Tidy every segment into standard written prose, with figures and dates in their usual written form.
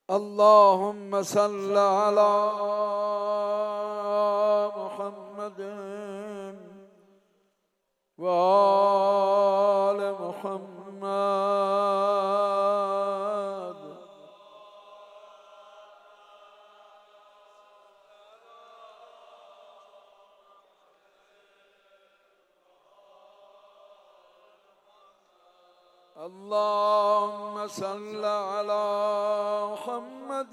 اللهم صل على محمد وآل محمد. اللهم صل على محمد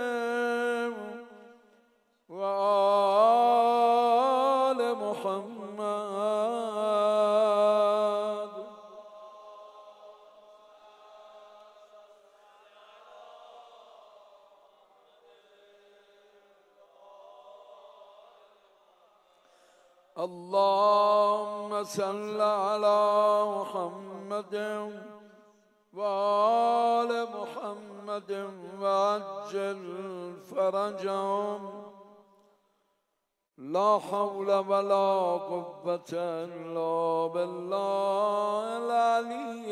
وآل محمد. اللهم صل على محمد وآل محمد وعجل فرجهم. لا حول ولا قوة إلا بالله العلي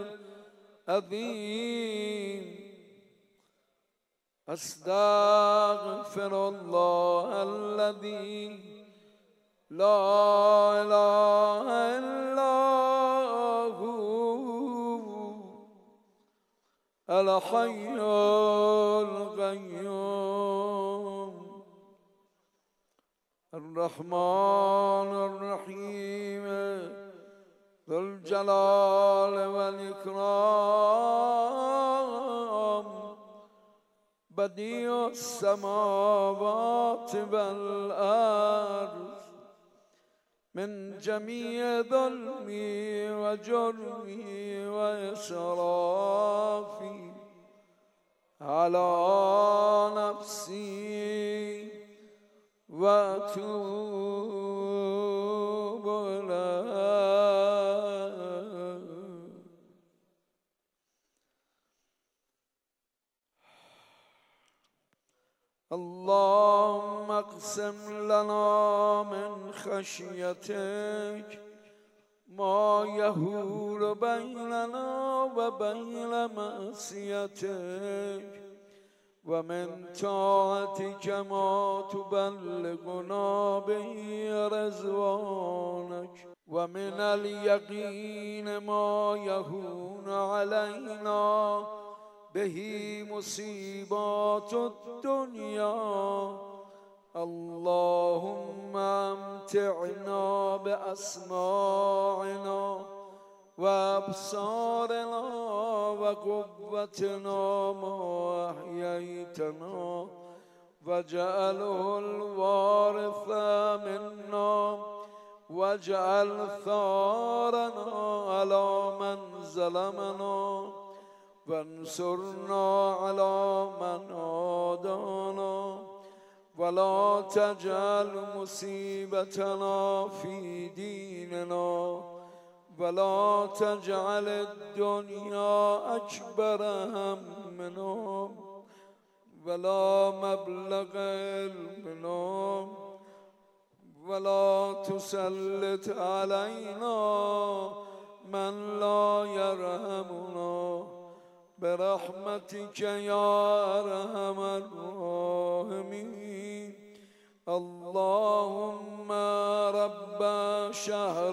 العظيم. أستغفر الله الذي لا إله إلا هو الحي القيوم الرحمن الرحيم ذو الجلال والإكرام بديع السماوات والأرض. من جميع ظلمي وجرمي وإسرافي على نفسي وأتوب إليه. اللهم اقسم لنا من خشيتك ما يهول بيننا وبين معصيتك، ومن طاعتك ما تبلغنا به رضوانك، ومن اليقين ما يهون علينا به مصيبات الدنيا. اللهم امتعنا بأسماعنا وأبصارنا وقوتنا ما أحييتنا، واجعله الوارث منا، واجعل ثارنا على من ظلمنا، وانصرنا على من عادانا، ولا تجعل مصيبتنا في ديننا، ولا تجعل الدنيا أكبر همنا ولا مبلغ علمنا، ولا تسلط علينا من لا يرحمنا برحمتك يا أرحم الراحمين. اللهم رب شهر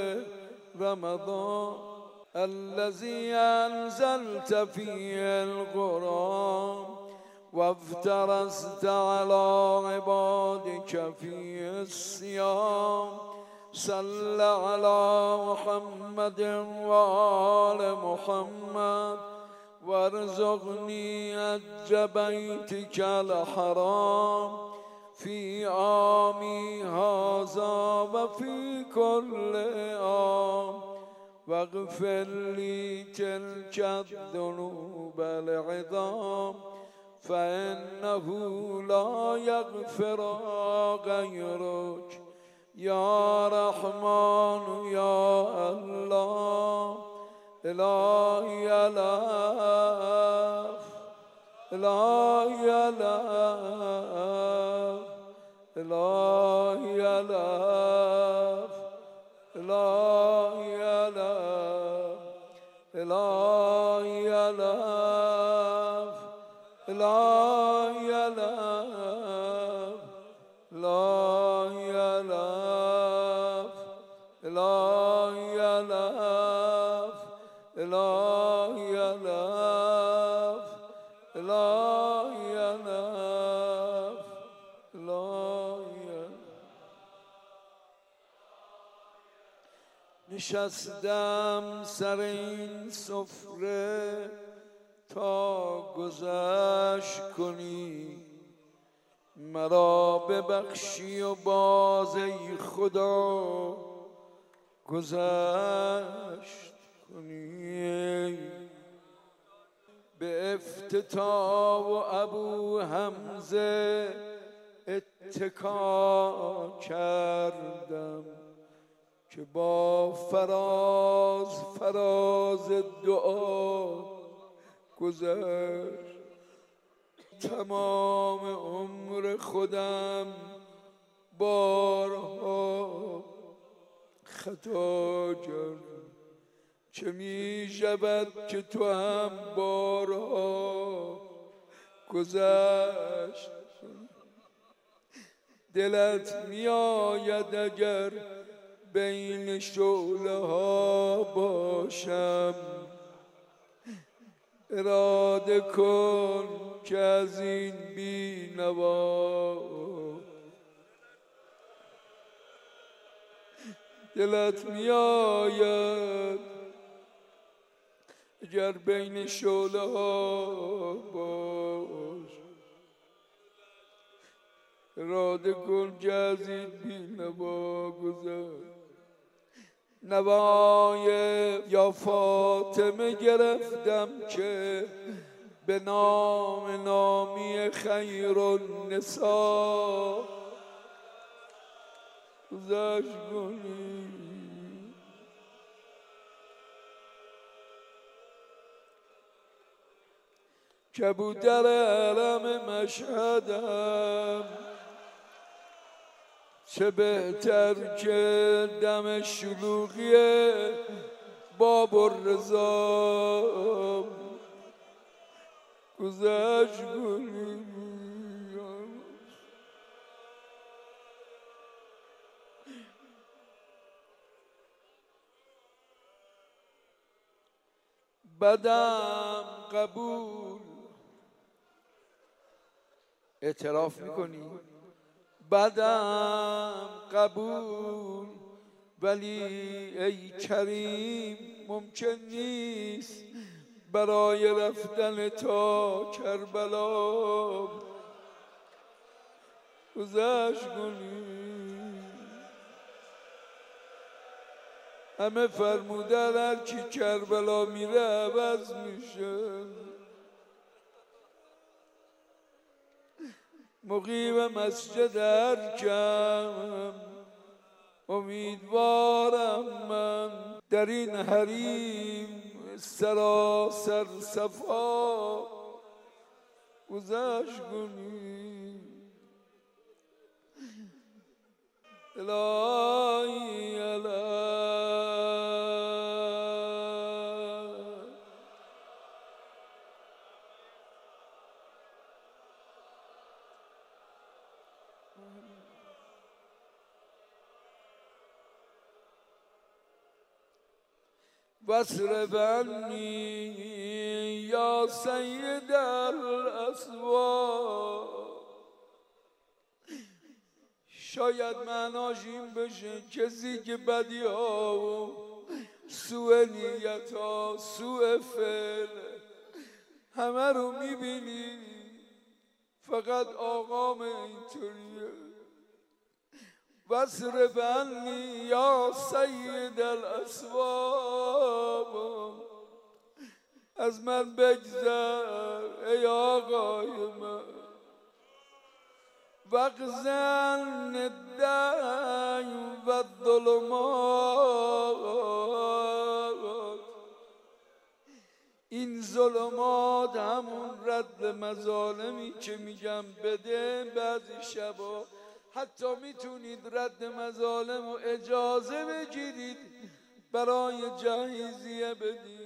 رمضان الذي أنزلت فيه القرآن وافترضت على عبادك فيه الصيام، صل على محمد وآل محمد وارزقني حج بيتك الحرام في عامي هذا وفي كل عام، واغفر لي تلك الذنوب العظام، فإنه لا يغفر غيرك يا رحمن يا الله. إلهي ألاف إلهي ألاف إلهي ألاف إلهي ألاف إلهي ألاف الهی علف الهی علف الهی علف الهی علف الهی علف الهی علف. نشستم سر این سفره تا گذشت کنی، مرا ببخشی و باز ای خدا گذشت کنی. به افتتاح و ابو حمزه اتکا کردم که با فراز دعا گذشت. تمام عمر خودم بارها خطا کردم، چه می شود که تو هم بارها گذشت. دلت می آید اگر بین شعله ها باشم، اراده کن که از این بی نوا. دلت می آید اگر بین شعله ها باش، اراده کن که از این بی نوا گذشت. نوای یا فاطمه گرفتم که به نامی خیر النساء گذشت کنی. کبوتر علم مشهدم، چه بهتر که دم شلوغی باب الرضا گذشت کنی. بدم قبول اعتراف میکنی؟ بدم قبول، ولی ای کریم ممکن نیست برای رفتن تا کربلا گذشت کنی. همه فرمودن هر کی کربلا میره عوض میشه. مقیم مسجد ارکم، امیدوارم من در این حریم سراسر صفا گذشت کنی. الهی الهی واصرف عنی یا سید الاسواق. شاید معناش این بشه کسی که بدی ها و سوء نیت ها سوء فعل همه رو میبینی، فقط آقام اینطوریه. واصرف عنی یا سید الاسواق، از من بگذر ای آقای من. واغزن الدین و الظلمات، این ظلمات همون رد مظالمی که میگم بده بعضی شبا حتی میتونید رد مظالم و اجازه بگیرید برای جهیزیه بدید.